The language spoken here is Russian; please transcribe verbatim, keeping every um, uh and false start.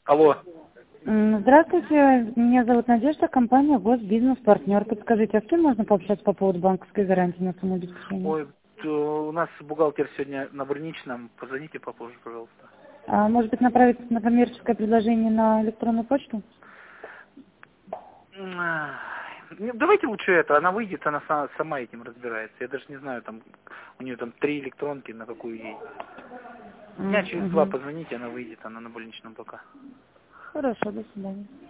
Алло. М, Здравствуйте, меня зовут Надежда, компания Госбизнес-партнер. Подскажите, а с кем можно пообщаться по поводу банковской гарантии на сумму обеспечения? Ой, то у нас бухгалтер сегодня на больничном. Позвоните попозже, пожалуйста. А, может быть, направить на коммерческое предложение на электронную почту? М, а, не, Давайте лучше это. Она выйдет, она са- сама этим разбирается. Я даже не знаю, там у нее там три электронки, на какую ей. Дня М, через два мгм. позвоните, она выйдет, она на больничном пока. Хорошо, до свидания.